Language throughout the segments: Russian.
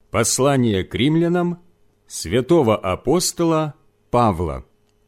Послание к римлянам святого апостола Павла.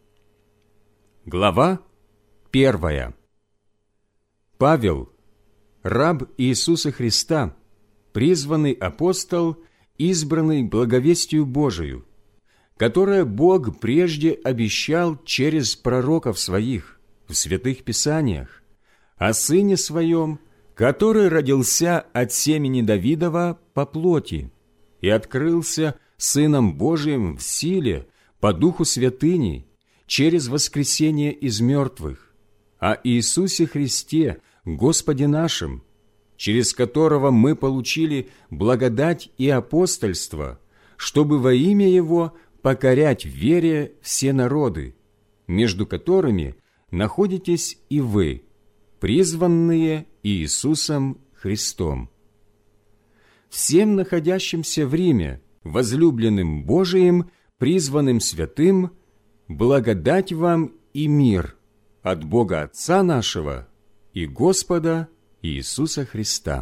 Глава 1. Павел, раб Иисуса Христа, призванный апостол, избранный благовестию Божию, которое Бог прежде обещал через пророков своих в святых Писаниях, о Сыне Своем, который родился от семени Давидова по плоти и открылся Сыном Божиим в силе по Духу святыни через воскресение из мертвых, о Иисусе Христе, Господе нашим, через которого мы получили благодать и апостольство, чтобы во имя Его покорять в вере все народы, между которыми находитесь и вы, призванные Иисусом Христом. Всем находящимся в Риме, возлюбленным Божиим, призванным святым, благодать вам и мир от Бога Отца нашего и Господа Иисуса Христа.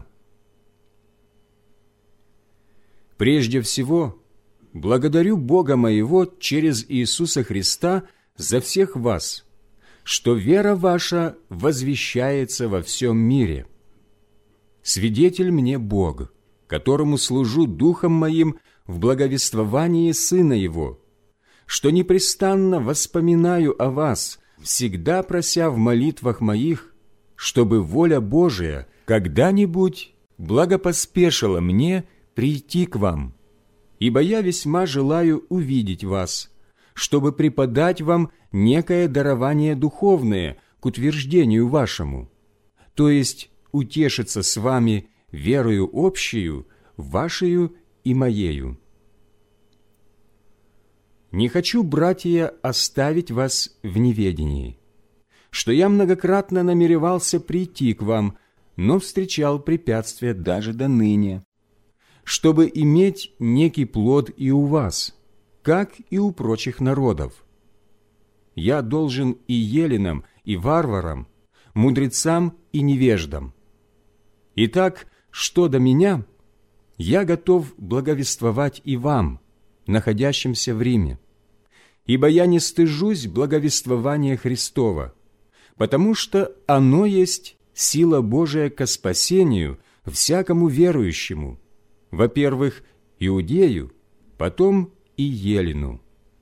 Прежде всего, благодарю Бога моего через Иисуса Христа за всех вас, что вера ваша возвещается во всем мире. Свидетель мне Бог, которому служу духом моим в благовествовании Сына Его, что непрестанно воспоминаю о вас, всегда прося в молитвах моих, чтобы воля Божия когда-нибудь благопоспешила мне прийти к вам, ибо я весьма желаю увидеть вас, чтобы преподать вам некое дарование духовное к утверждению вашему, то есть утешиться с вами верою общею, вашею и моею. Не хочу, братья, оставить вас в неведении, что я многократно намеревался прийти к вам, но встречал препятствия даже до ныне, чтобы иметь некий плод и у вас, как и у прочих народов. Я должен и еленам, и варварам, мудрецам и невеждам. Итак, что до меня, я готов благовествовать и вам, находящимся в Риме, ибо я не стыжусь благовествования Христова, потому что оно есть сила Божия ко спасению всякому верующему, во-первых, иудею, потом и елену.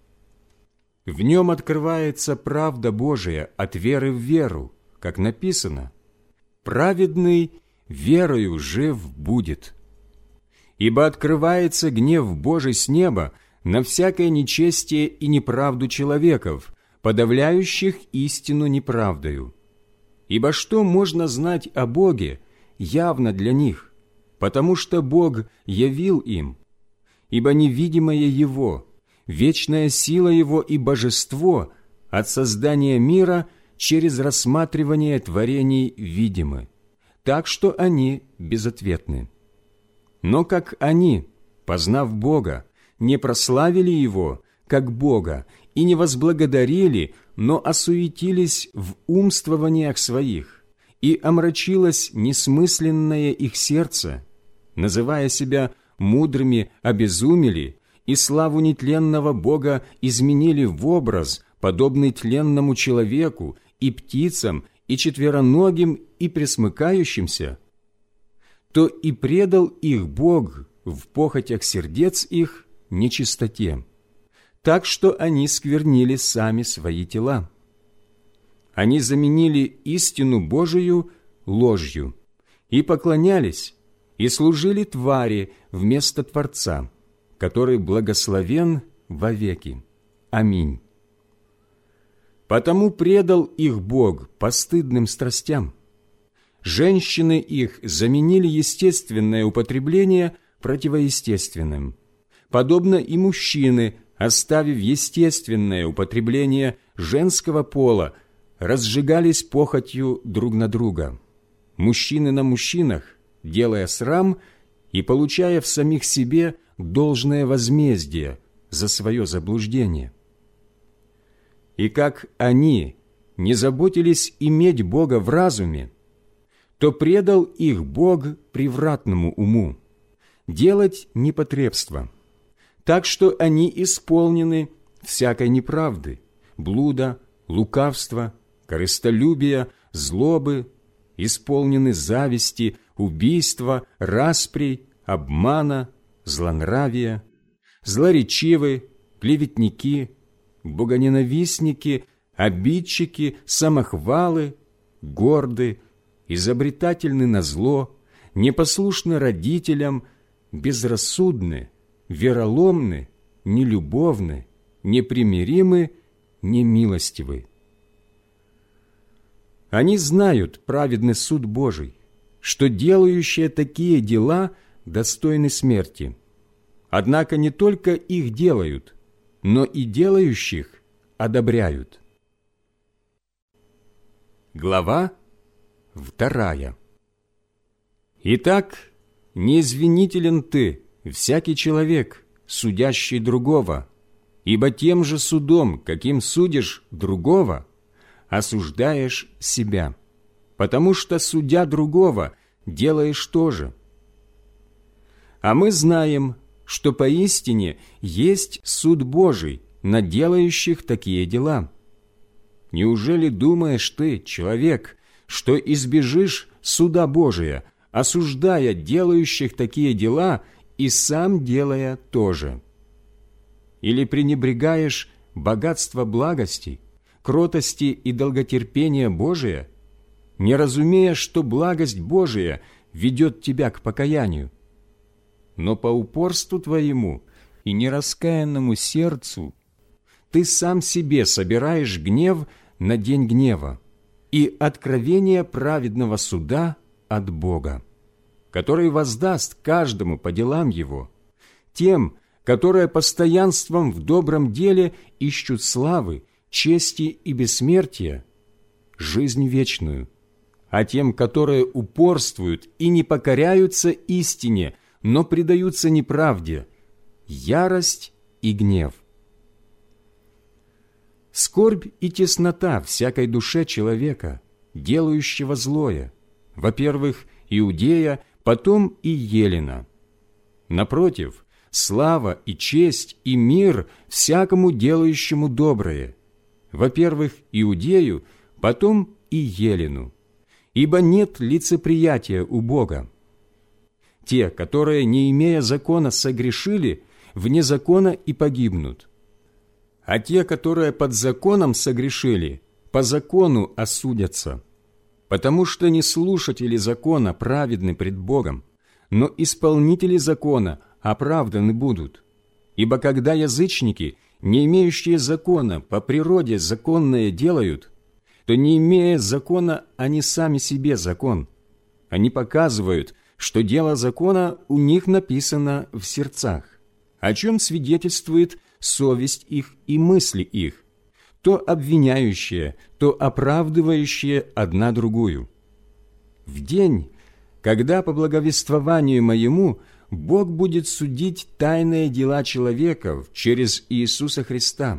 В нем открывается правда Божия от веры в веру, как написано: «Праведный верою жив будет». Ибо открывается гнев Божий с неба на всякое нечестие и неправду человеков, подавляющих истину неправдою. Ибо что можно знать о Боге явно для них, потому что Бог явил им, ибо невидимое Его, вечная сила Его и божество от создания мира через рассматривание творений видимы, так что они безответны. Но как они, познав Бога, не прославили Его, как Бога, и не возблагодарили, но осуетились в умствованиях своих, и омрачилось несмысленное их сердце, называя себя мудрыми, обезумели, и славу нетленного Бога изменили в образ, подобный тленному человеку, и птицам, и четвероногим, и пресмыкающимся, то и предал их Бог в похотях сердец их нечистоте, так что они сквернили сами свои тела. Они заменили истину Божию ложью и поклонялись, и служили твари вместо Творца, который благословен вовеки. Аминь. Потому предал их Бог постыдным страстям. Женщины их заменили естественное употребление противоестественным, подобно и мужчины, оставив естественное употребление женского пола, разжигались похотью друг на друга, мужчины на мужчинах, делая срам и получая в самих себе должное возмездие за свое заблуждение. И как они не заботились иметь Бога в разуме, то предал их Бог превратному уму, делать непотребство, так что они исполнены всякой неправды, блуда, лукавства, корыстолюбия, злобы, исполнены зависти, убийства, расприй, обмана, злонравия, злоречивы, клеветники, богоненавистники, обидчики, самохвалы, горды, изобретательны на зло, непослушны родителям, безрассудны, вероломны, нелюбовны, непримиримы, немилостивы. Они знают праведный суд Божий, что делающие такие дела достойны смерти. Однако не только их делают, но и делающих одобряют. Глава 2. Итак, не извинителен ты, всякий человек, судящий другого, ибо тем же судом, каким судишь другого, осуждаешь себя, потому что, судя другого, делаешь то же. А мы знаем, что поистине есть суд Божий на делающих такие дела. Неужели думаешь ты, человек, что избежишь суда Божия, осуждая делающих такие дела и сам делая то же? Или пренебрегаешь богатство благости, кротости и долготерпения Божия, не разумея, что благость Божия ведет тебя к покаянию? Но по упорству твоему и нераскаянному сердцу ты сам себе собираешь гнев на день гнева и откровение праведного суда от Бога, который воздаст каждому по делам его, тем, которые постоянством в добром деле ищут славы, чести и бессмертия, жизнь вечную, а тем, которые упорствуют и не покоряются истине, но предаются неправде, ярость и гнев. Скорбь и теснота всякой душе человека, делающего злое, во-первых, Иудея, потом и Елена. Напротив, слава и честь и мир всякому делающему доброе, во-первых, Иудею, потом и Елену, ибо нет лицеприятия у Бога. Те, которые, не имея закона, согрешили, вне закона и погибнут. А те, которые под законом согрешили, по закону осудятся. Потому что не слушатели закона праведны пред Богом, но исполнители закона оправданы будут. Ибо когда язычники, не имеющие закона, по природе законное делают, то, не имея закона, они сами себе закон. Они показывают, что дело закона у них написано в сердцах, о чем свидетельствует совесть их и мысли их, то обвиняющие, то оправдывающие одна другую. В день, когда по благовествованию моему Бог будет судить тайные дела человеков через Иисуса Христа.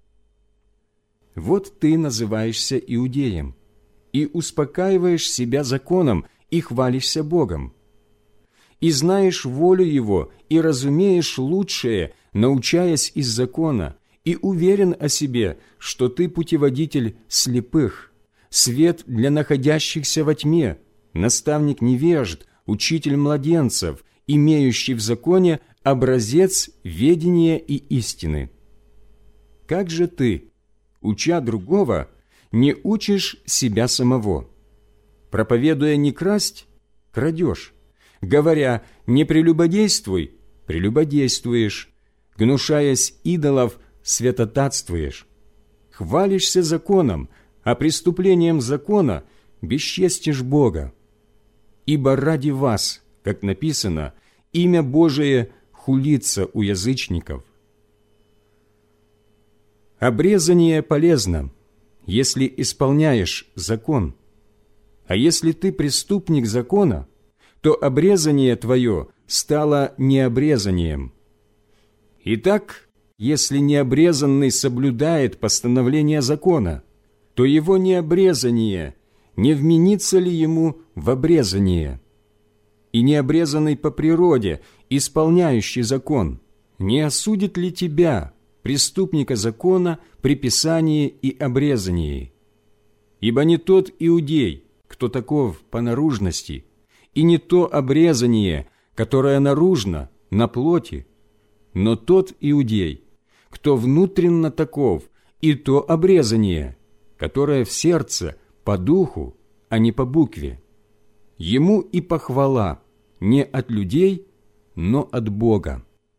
Вот ты называешься иудеем, и успокаиваешь себя законом, и хвалишься Богом, и знаешь волю Его, и разумеешь лучшее, научаясь из закона, и уверен о себе, что ты путеводитель слепых, свет для находящихся во тьме, наставник невежд, учитель младенцев, имеющий в законе образец ведения и истины. Как же ты, уча другого, не учишь себя самого? Проповедуя не красть, крадешь, говоря не прелюбодействуй, прелюбодействуешь, гнушаясь идолов, святотатствуешь. Хвалишься законом, а преступлением закона бесчестишь Бога. Ибо ради вас, как написано, имя Божие хулится у язычников. Обрезание полезно, если исполняешь закон. А если ты преступник закона, то обрезание твое стало необрезанием. Итак, если необрезанный соблюдает постановление закона, то его необрезание не вменится ли ему в обрезание? и необрезанный по природе, исполняющий закон, не осудит ли тебя, преступника закона, при писании и обрезании? Ибо не тот иудей, кто таков по наружности, и не то обрезание, которое наружно, на плоти, но тот иудей, кто внутренно таков, и то обрезание, которое в сердце, по духу, а не по букве. Ему и похвала не от людей, но от Бога.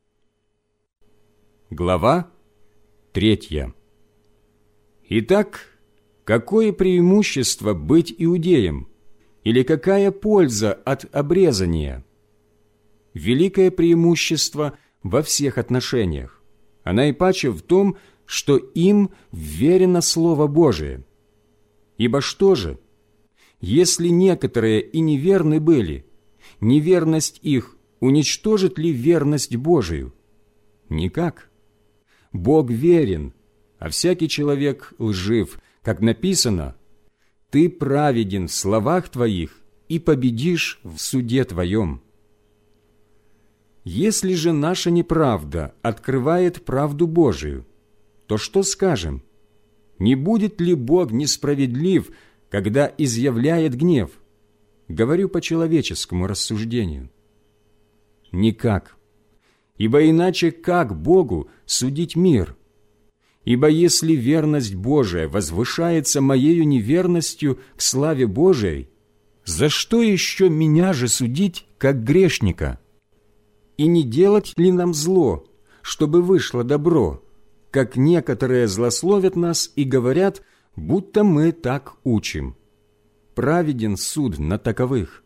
Глава 3. Итак, какое преимущество быть иудеем, или какая польза от обрезания? Великое преимущество во всех отношениях, а наипаче в том, что им вверено Слово Божие. Ибо что же, если некоторые и неверны были, неверность их уничтожит ли верность Божию? Никак. Бог верен, а всякий человек лжив, как написано: «Ты праведен в словах твоих и победишь в суде твоем». Если же наша неправда открывает правду Божию, то что скажем? Не будет ли Бог несправедлив, когда изъявляет гнев? Говорю по человеческому рассуждению. Никак. Ибо иначе как Богу судить мир? Ибо если верность Божия возвышается моею неверностью к славе Божией, за что еще меня же судить, как грешника? И не делать ли нам зло, чтобы вышло добро, как некоторые злословят нас и говорят, будто мы так учим? Праведен суд на таковых.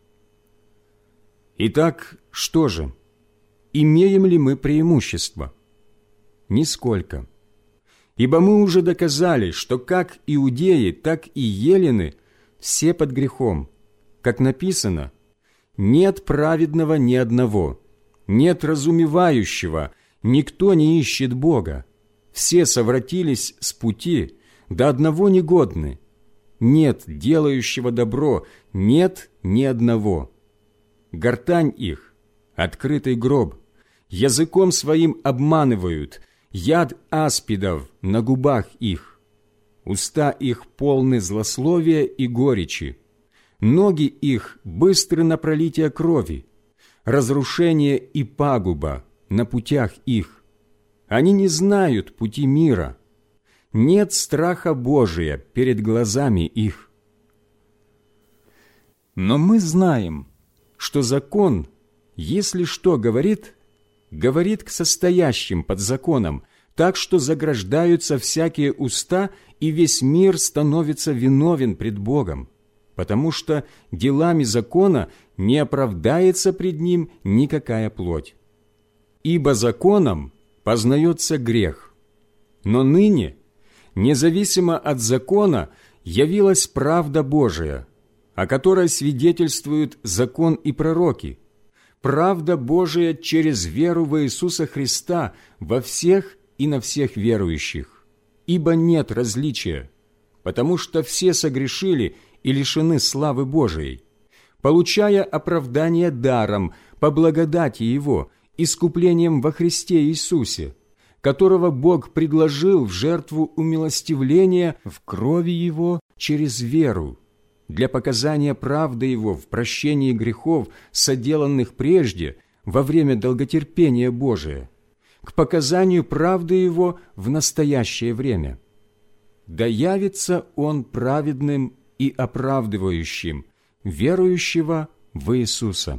Итак, что же? Имеем ли мы преимущество? Нисколько. Ибо мы уже доказали, что как иудеи, так и елены все под грехом. Как написано: «Нет праведного ни одного, нет разумевающего, никто не ищет Бога. Все совратились с пути, до одного негодны. Нет делающего добро, нет ни одного. Гортань их — открытый гроб, языком своим обманывают, яд аспидов на губах их. Уста их полны злословия и горечи, ноги их быстры на пролитие крови, разрушение и пагуба на путях их. Они не знают пути мира, нет страха Божия перед глазами их. Но мы знаем, что закон, если что говорит, говорит к состоящим под законом, так что заграждаются всякие уста, и весь мир становится виновен пред Богом, потому что делами закона не оправдается пред Ним никакая плоть. Ибо законом познается грех, но ныне, независимо от закона, явилась правда Божия, о которой свидетельствуют закон и пророки, правда Божия через веру в Иисуса Христа во всех и на всех верующих. Ибо нет различия, потому что все согрешили и лишены славы Божией, получая оправдание даром по благодати Его, искуплением во Христе Иисусе, которого Бог предложил в жертву умилостивления в крови Его через веру, для показания правды Его в прощении грехов, соделанных прежде, во время долготерпения Божия, к показанию правды Его в настоящее время. Да явится Он праведным и оправдывающим верующего в Иисуса.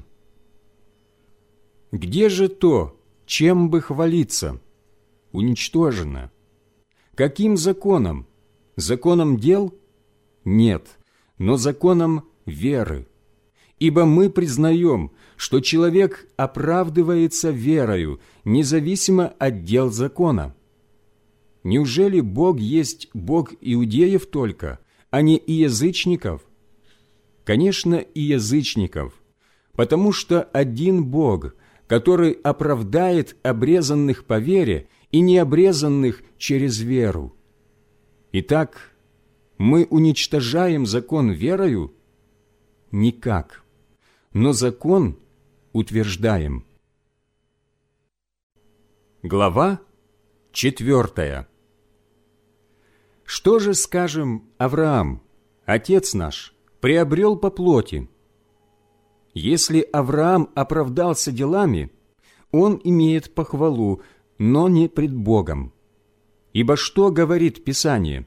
Где же то, чем бы хвалиться? Уничтожено. Каким законом? Законом дел? Нет, но законом веры. Ибо мы признаем, что человек оправдывается верою, независимо от дел закона. Неужели Бог есть Бог иудеев только, а не и язычников? Конечно, и язычников, потому что один Бог, который оправдает обрезанных по вере и необрезанных через веру. Итак, мы уничтожаем закон верою? Никак. но закон утверждаем». Глава 4. Что же, скажем, Авраам, отец наш, приобрел по плоти? Если Авраам оправдался делами, он имеет похвалу, но не пред Богом. Ибо что говорит Писание?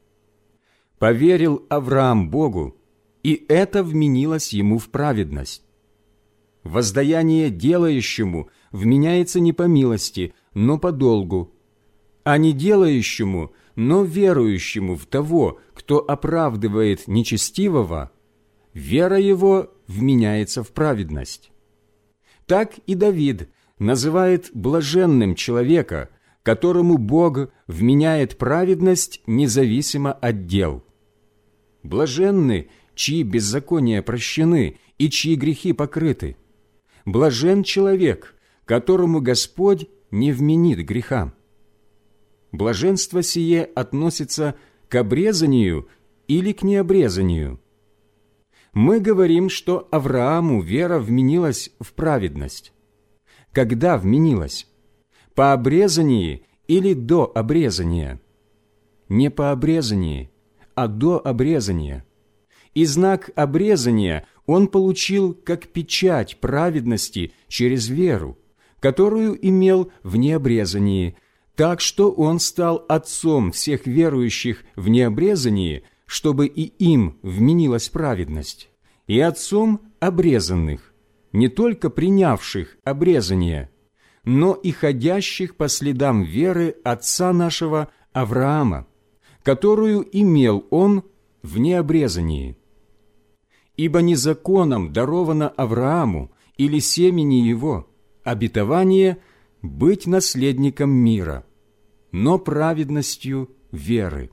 «Поверил Авраам Богу, и это вменилось ему в праведность». Воздаяние делающему вменяется не по милости, но по долгу, а не делающему, но верующему в того, кто оправдывает нечестивого, вера его вменяется в праведность. Так и Давид называет блаженным человека, которому Бог вменяет праведность независимо от дел. Блаженны, чьи беззакония прощены и чьи грехи покрыты. Блажен человек, которому Господь не вменит греха. Блаженство сие относится к обрезанию или к необрезанию. Мы говорим, что Аврааму вера вменилась в праведность. Когда вменилась? По обрезании или до обрезания? Не по обрезании, а до обрезания. И знак обрезания он получил как печать праведности через веру, которую имел в необрезании, так что он стал отцом всех верующих в необрезании, чтобы и им вменилась праведность, и отцом обрезанных, не только принявших обрезание, но и ходящих по следам веры отца нашего Авраама, которую имел он в необрезании. Ибо не законом даровано Аврааму или семени его обетование быть наследником мира, но праведностью веры.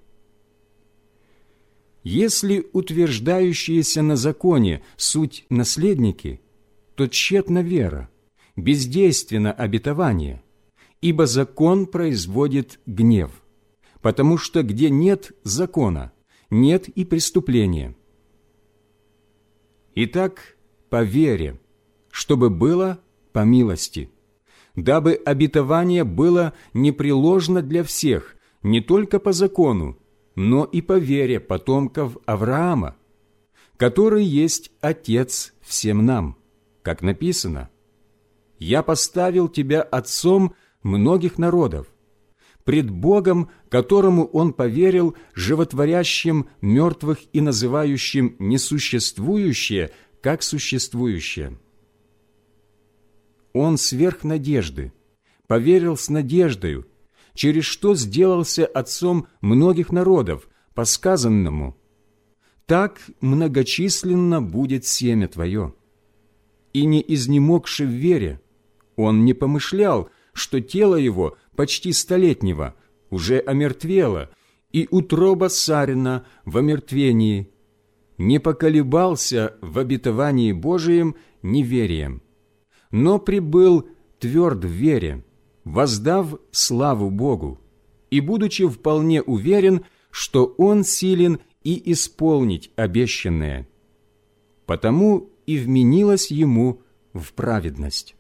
Если утверждающиеся на законе суть наследники, то тщетна вера, бездейственно обетование, ибо закон производит гнев, потому что где нет закона, нет и преступления. Итак, по вере, чтобы было по милости, дабы обетование было непреложно для всех, не только по закону, но и по вере потомков Авраама, который есть Отец всем нам, как написано: «Я поставил тебя отцом многих народов, пред Богом, которому он поверил, животворящим мертвых и называющим несуществующее, как существующее». Он сверх надежды, поверил с надеждою, через что сделался отцом многих народов, по сказанному: «Так многочисленно будет семя твое». И не изнемогши в вере, он не помышлял, что тело его почти столетнего уже омертвело, и утроба Сарина в омертвении, не поколебался в обетовании Божием неверием, но пребыл тверд в вере, воздав славу Богу, и будучи вполне уверен, что Он силен и исполнить обещанное. Потому и вменилось ему в праведность.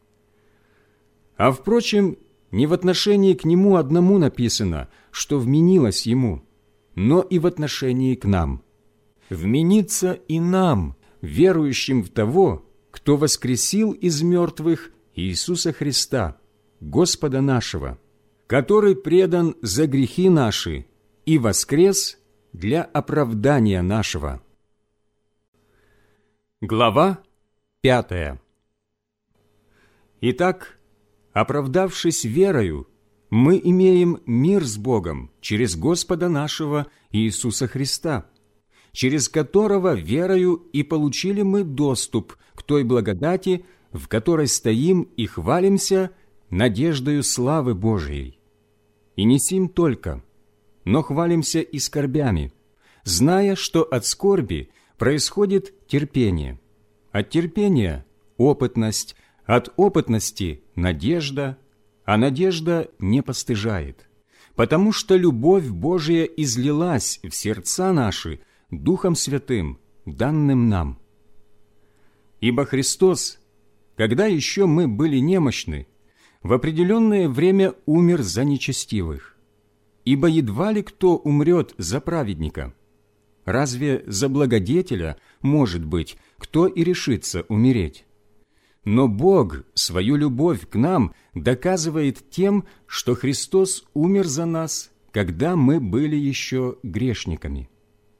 А впрочем, не в отношении к нему одному написано, что вменилось ему, но и в отношении к нам. Вменится и нам, верующим в того, кто воскресил из мертвых Иисуса Христа, Господа нашего, который предан за грехи наши и воскрес для оправдания нашего. Глава 5. Итак, оправдавшись верою, мы имеем мир с Богом через Господа нашего Иисуса Христа, через которого верою и получили мы доступ к той благодати, в которой стоим и хвалимся надеждою славы Божией. И не сим только, но хвалимся и скорбями, зная, что от скорби происходит терпение, от терпения – опытность, от опытности – надежда, а надежда не постыжает, потому что любовь Божия излилась в сердца наши Духом Святым, данным нам. Ибо Христос, когда еще мы были немощны, в определенное время умер за нечестивых. Ибо едва ли кто умрет за праведника. Разве за благодетеля, может быть, кто и решится умереть? Но Бог свою любовь к нам доказывает тем, что Христос умер за нас, когда мы были еще грешниками.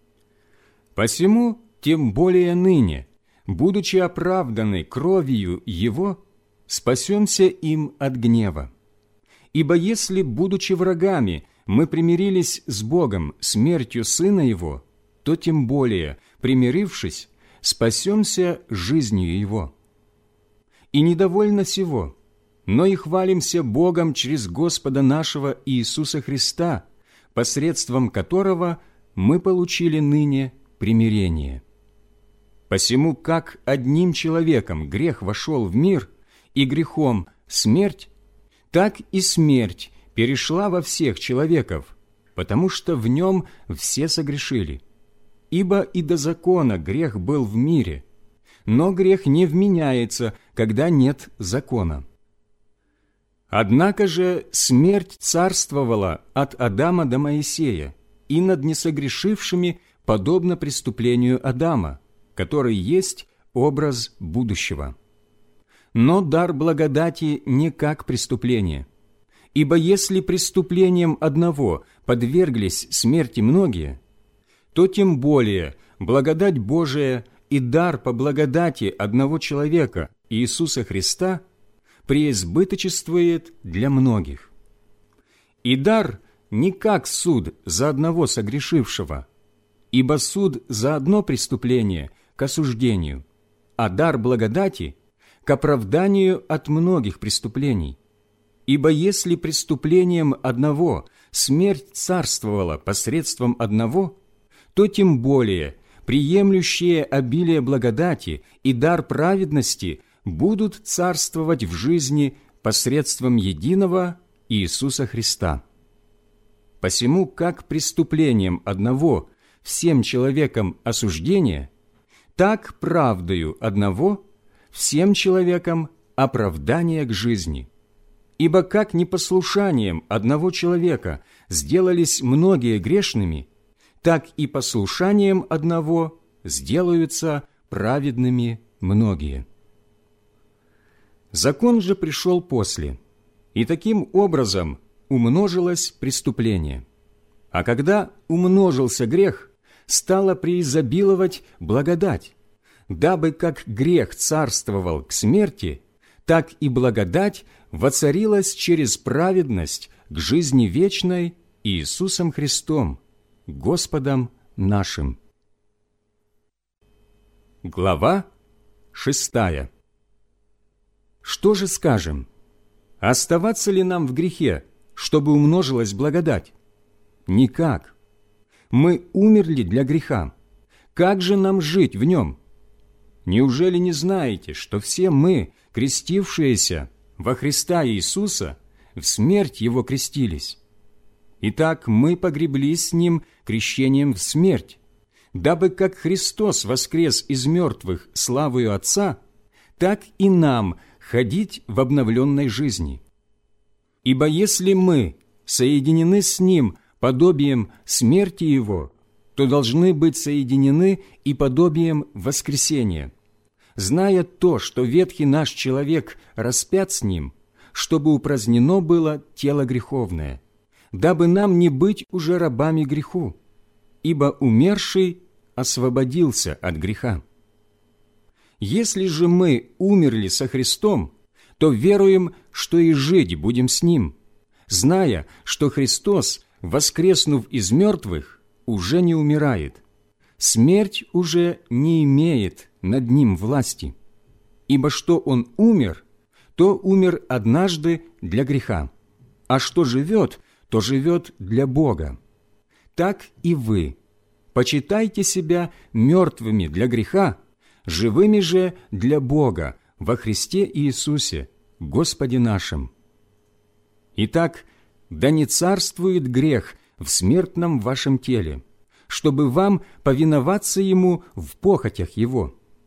Посему, тем более ныне, будучи оправданы кровью Его, спасемся им от гнева. Ибо если, будучи врагами, мы примирились с Богом смертью Сына Его, то тем более, примирившись, спасемся жизнью Его. И недовольно сего, но и хвалимся Богом через Господа нашего Иисуса Христа, посредством которого мы получили ныне примирение. Посему, как одним человеком грех вошел в мир, и грехом смерть, так и смерть перешла во всех человеков, потому что в нем все согрешили. Ибо и до закона грех был в мире, но грех не вменяется, когда нет закона. Однако же смерть царствовала от Адама до Моисея и над несогрешившими, подобно преступлению Адама, который есть образ будущего. Но дар благодати не как преступление. Ибо если преступлением одного подверглись смерти многие, то тем более благодать Божия и дар по благодати одного человека, Иисуса Христа, преизбыточествует для многих. И дар не как суд за одного согрешившего, ибо суд за одно преступление к осуждению, а дар благодати к оправданию от многих преступлений. Ибо если преступлением одного смерть царствовала посредством одного, то тем более приемлющие обилие благодати и дар праведности будут царствовать в жизни посредством единого Иисуса Христа. Посему, как преступлением одного всем человекам осуждение, так правдою одного всем человекам оправдание к жизни. Ибо как непослушанием одного человека сделались многие грешными, так и послушанием одного сделаются праведными многие. Закон же пришел после, и таким образом умножилось преступление. А когда умножился грех, стала преизобиловать благодать, дабы как грех царствовал к смерти, так и благодать воцарилась через праведность к жизни вечной Иисусом Христом, Господом нашим. Глава 6. Что же скажем? Оставаться ли нам в грехе, чтобы умножилась благодать? Никак. Мы умерли для греха. Как же нам жить в нем? Неужели не знаете, что все мы, крестившиеся во Христа Иисуса, в смерть Его крестились? Итак, мы погреблись с Ним крещением в смерть, дабы как Христос воскрес из мертвых славою Отца, так и нам ходить в обновленной жизни. Ибо если мы соединены с Ним подобием смерти Его, то должны быть соединены и подобием воскресения, зная то, что ветхий наш человек распят с Ним, чтобы упразднено было тело греховное, дабы нам не быть уже рабами греху, ибо умерший освободился от греха. Если же мы умерли со Христом, то веруем, что и жить будем с Ним, зная, что Христос, воскреснув из мертвых, уже не умирает, смерть уже не имеет над Ним власти, ибо что Он умер, то умер однажды для греха, а что живет, то живет для Бога. Так и вы почитайте себя мертвыми для греха, живыми же для Бога во Христе Иисусе, Господе нашим. Итак, да не царствует грех в смертном вашем теле, чтобы вам повиноваться ему в похотях его.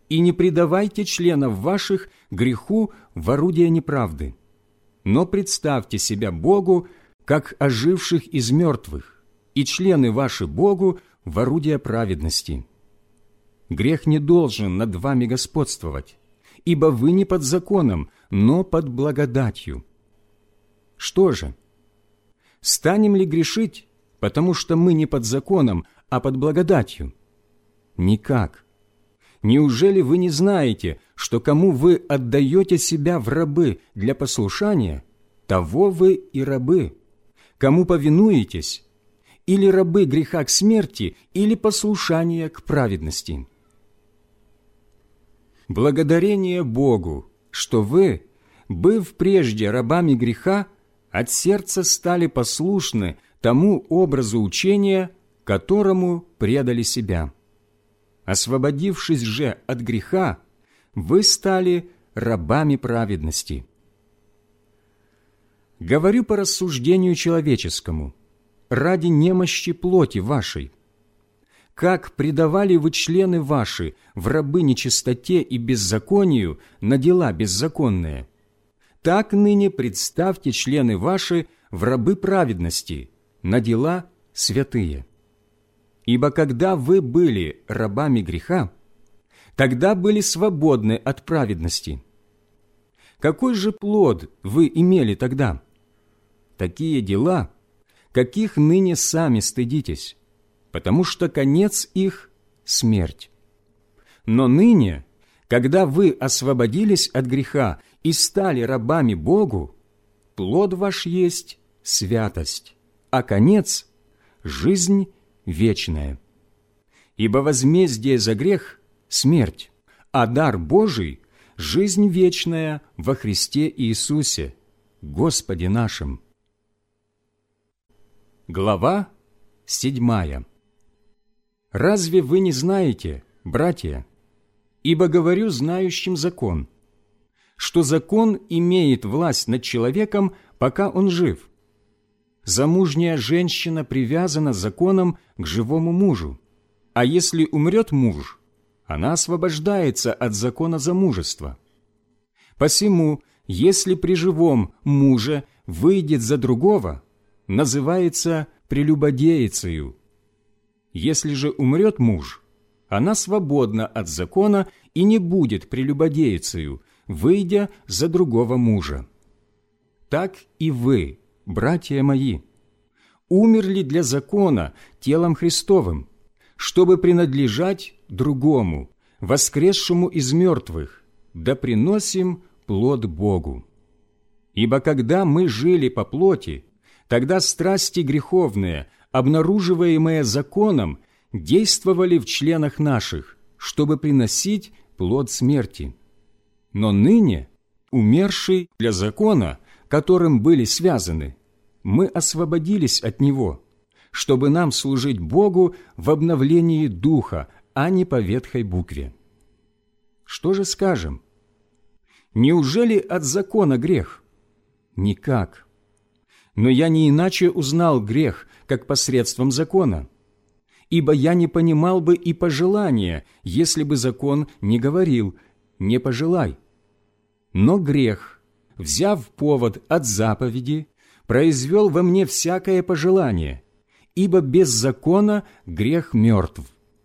и не предавайте членов ваших греху в орудие неправды, но представьте себя Богу, как оживших из мертвых, и члены ваши Богу в орудие праведности. Грех не должен над вами господствовать, ибо вы не под законом, но под благодатью. Что же? Станем ли грешить, потому что мы не под законом, а под благодатью? Никак. Неужели вы не знаете, что кому вы отдаете себя в рабы для послушания, того вы и рабы? Кому повинуетесь, или рабы греха к смерти, или послушания к праведности? Благодарение Богу, что вы, быв прежде рабами греха, от сердца стали послушны тому образу учения, которому предали себя. Освободившись же от греха, вы стали рабами праведности. Говорю по рассуждению человеческому, ради немощи плоти вашей. Как предавали вы члены ваши в рабы нечистоте и беззаконию на дела беззаконные, так ныне представьте члены ваши в рабы праведности на дела святые. Ибо когда вы были рабами греха, тогда были свободны от праведности. Какой же плод вы имели тогда? Такие дела, каких ныне сами стыдитесь, потому что конец их – смерть. Но ныне, когда вы освободились от греха и стали рабами Богу, плод ваш есть святость, а конец – жизнь вечная. Ибо возмездие за грех – смерть, а дар Божий – жизнь вечная во Христе Иисусе, Господе нашим. Глава 7. Разве вы не знаете, братья, ибо говорю знающим закон, что закон имеет власть над человеком, пока он жив? Замужняя женщина привязана законом к живому мужу, а если умрет муж, она освобождается от закона замужества. Посему, если при живом муже выйдет за другого, называется прелюбодеицею. Если же умрет муж, она свободна от закона и не будет прелюбодеицею, выйдя за другого мужа. Так и вы, братья мои, умерли для закона телом Христовым, чтобы принадлежать другому, воскресшему из мертвых, да приносим плод Богу. Ибо когда мы жили по плоти, тогда страсти греховные, обнаруживаемые законом, действовали в членах наших, чтобы приносить плод смерти. Но ныне, умерший для закона, которым были связаны, мы освободились от него, чтобы нам служить Богу в обновлении духа, а не по ветхой букве. Что же скажем? Неужели от закона грех? Никак. Но я не иначе узнал грех, как посредством закона. Ибо я не понимал бы и пожелания, если бы закон не говорил «не пожелай». Но грех, взяв повод от заповеди, произвел во мне всякое пожелание, ибо без закона грех мертв.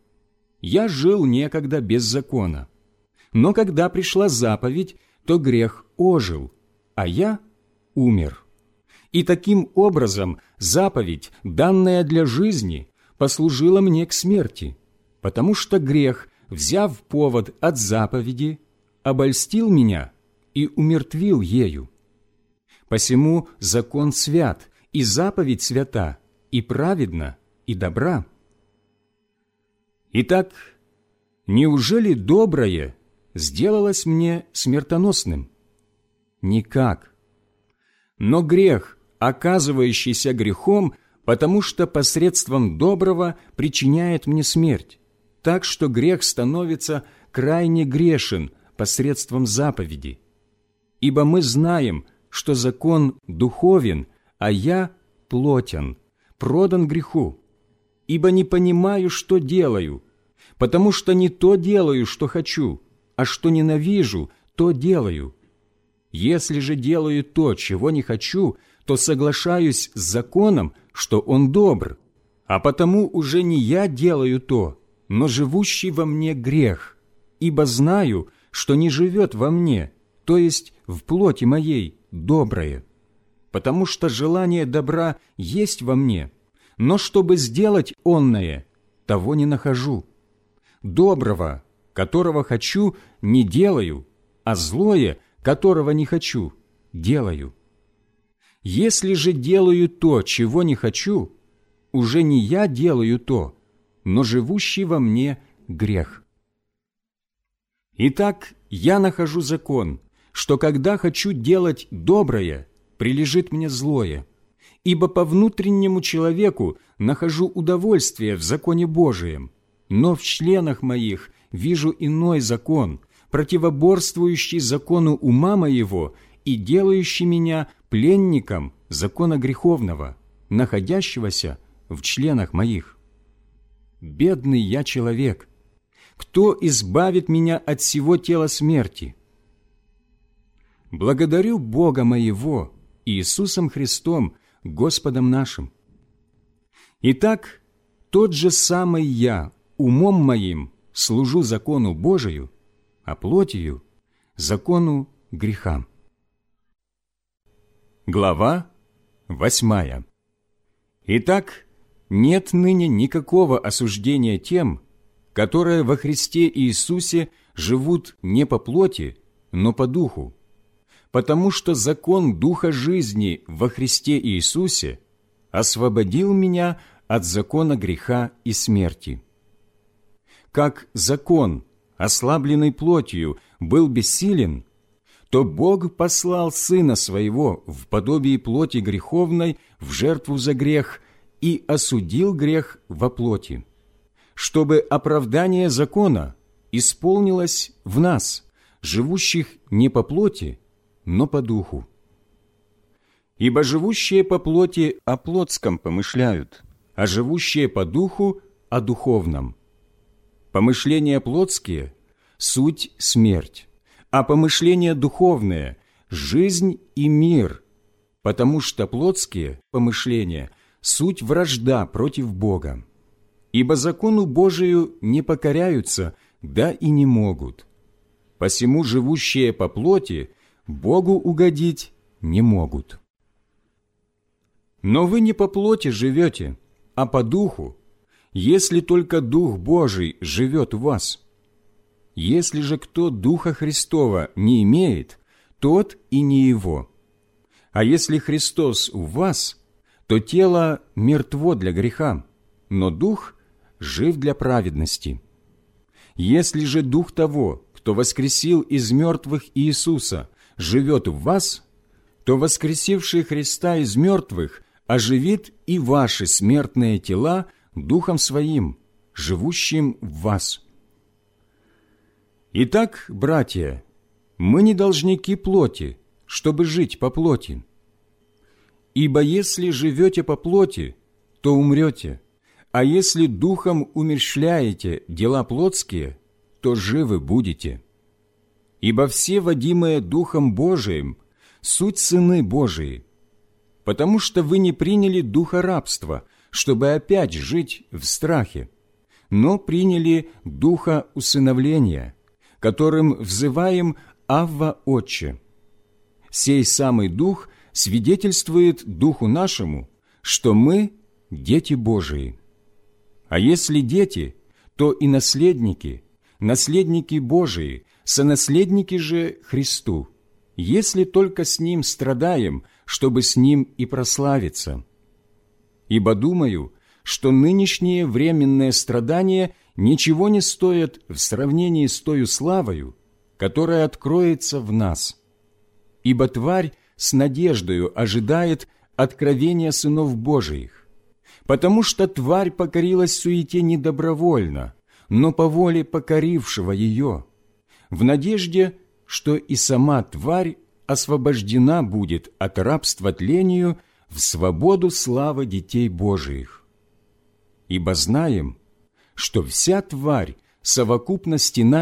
Я жил некогда без закона, но когда пришла заповедь, то грех ожил, а я умер. И таким образом заповедь, данная для жизни, послужила мне к смерти, потому что грех, взяв повод от заповеди, обольстил меня и умертвил ею. Посему закон свят, и заповедь свята, и праведна, и добра. Итак, неужели доброе сделалось мне смертоносным? Никак. Но грех, оказывающийся грехом, потому что посредством доброго причиняет мне смерть, так что грех становится крайне грешен посредством заповеди. Ибо мы знаем, что закон духовен, а я плотен, продан греху. Ибо не понимаю, что делаю, потому что не то делаю, что хочу, а что ненавижу, то делаю. Если же делаю то, чего не хочу, то соглашаюсь с законом, что он добр, а потому уже не я делаю то, но живущий во мне грех, ибо знаю, что не живет во мне, то есть в плоти моей, доброе, потому что желание добра есть во мне, но чтобы сделать онное, того не нахожу. Доброго, которого хочу, не делаю, а злое, которого не хочу, делаю. Если же делаю то, чего не хочу, уже не я делаю то, но живущий во мне грех. Итак, я нахожу закон, что когда хочу делать доброе, прилежит мне злое, ибо по внутреннему человеку нахожу удовольствие в законе Божием, но в членах моих вижу иной закон, противоборствующий закону ума моего и делающий меня пленником закона греховного, находящегося в членах моих. Бедный я человек! Кто избавит меня от сего тела смерти? Благодарю Бога моего, Иисусом Христом, Господом нашим. Итак, тот же самый я умом моим служу закону Божию, а плотью – закону греха. Глава 8. Итак, нет ныне никакого осуждения тем, которые во Христе Иисусе живут не по плоти, но по духу, потому что закон Духа жизни во Христе Иисусе освободил меня от закона греха и смерти. Как закон, ослабленный плотью, был бессилен, то Бог послал Сына Своего в подобии плоти греховной в жертву за грех и осудил грех во плоти, чтобы оправдание закона исполнилось в нас, живущих не по плоти, но по духу. Ибо живущие по плоти о плотском помышляют, а живущие по духу о духовном. Помышления плотские – суть смерть, а помышления духовные – жизнь и мир, потому что плотские помышления – суть вражда против Бога. Ибо закону Божию не покоряются, да и не могут. Посему живущие по плоти Богу угодить не могут. Но вы не по плоти живете, а по духу, если только Дух Божий живет в вас. Если же кто Духа Христова не имеет, тот и не его. А если Христос в вас, то тело мертво для греха, но Дух жив для праведности. Если же Дух того, кто воскресил из мертвых Иисуса, живет в вас, то воскресивший Христа из мертвых оживит и ваши смертные тела Духом Своим, живущим в вас. Итак, братья, мы не должники плоти, чтобы жить по плоти. Ибо если живете по плоти, то умрете, а если духом умерщвляете дела плотские, то живы будете. Ибо все, водимые Духом Божиим, суть сыны Божии, потому что вы не приняли духа рабства, чтобы опять жить в страхе, но приняли духа усыновления, которым взываем «Авва, Отче». Сей самый Дух свидетельствует Духу нашему, что мы – дети Божии. А если дети, то и наследники, наследники Божии, сонаследники же Христу, если только с Ним страдаем, чтобы с Ним и прославиться. Ибо думаю, что нынешние временные страдания ничего не стоят в сравнении с тою славою, которая откроется в нас. Ибо тварь с надеждою ожидает откровения сынов Божиих, потому что тварь покорилась суете не добровольно, но по воле покорившего ее, в надежде, что и сама тварь освобождена будет от рабства тлению в свободу славы детей Божиих. Ибо знаем, что вся тварь совокупно стенает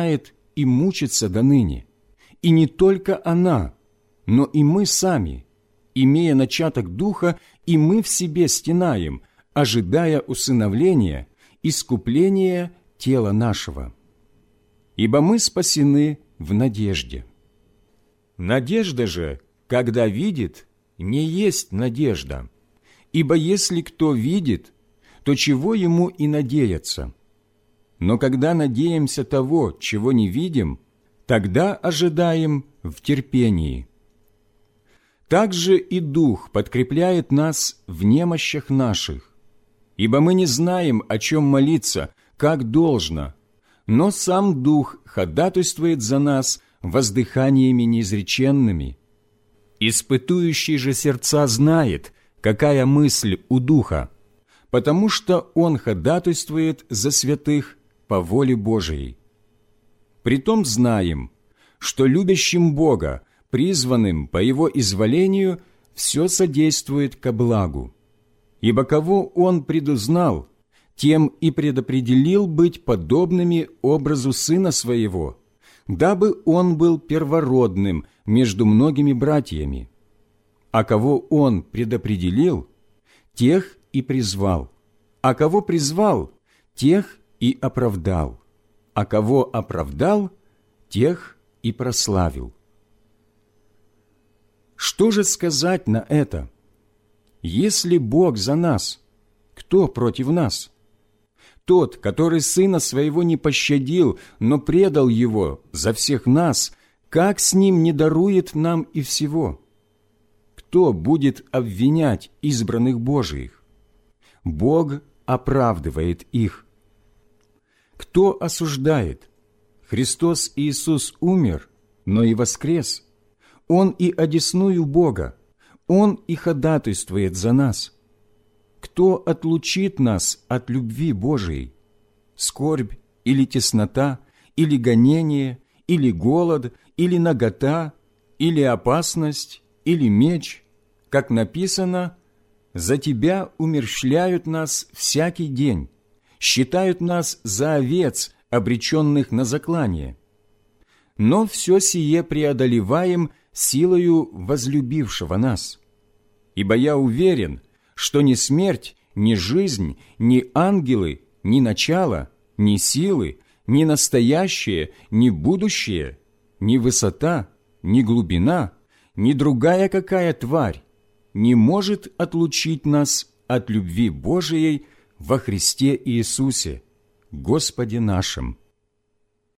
и мучится до ныне. И не только она, но и мы сами, имея начаток Духа, и мы в себе стенаем, ожидая усыновления, искупления тела нашего. Ибо мы спасены в надежде. Надежда же, когда видит, не есть надежда. Ибо если кто видит, то чего ему и надеяться? Но когда надеемся того, чего не видим, тогда ожидаем в терпении. Также и Дух подкрепляет нас в немощах наших, ибо мы не знаем, о чем молиться, как должно, но сам Дух ходатайствует за нас воздыханиями неизреченными. Испытующий же сердца знает, какая мысль у Духа, потому что Он ходатайствует за святых по воле Божией. Притом знаем, что любящим Бога, призванным по Его изволению, все содействует ко благу. Ибо кого Он предузнал, тем и предопределил быть подобными образу Сына Своего, дабы Он был первородным между многими братьями. А кого Он предопределил, тех и призвал, а кого призвал, тех и оправдал, а кого оправдал, тех и прославил. Что же сказать на это? Если Бог за нас, кто против нас? Тот, который Сына Своего не пощадил, но предал Его за всех нас, как с Ним не дарует нам и всего? Кто будет обвинять избранных Божиих? Бог оправдывает их. Кто осуждает? Христос Иисус умер, но и воскрес. Он и одесную Бога, Он и ходатайствует за нас. Кто отлучит нас от любви Божией? Скорбь или теснота, или гонение, или голод, или нагота, или опасность, или меч? Как написано: «За Тебя умерщвляют нас всякий день, считают нас за овец, обреченных на заклание. Но все сие преодолеваем силою возлюбившего нас. Ибо я уверен, что ни смерть, ни жизнь, ни ангелы, ни начало, ни силы, ни настоящее, ни будущее, ни высота, ни глубина, ни другая какая тварь не может отлучить нас от любви Божией во Христе Иисусе, Господе нашим».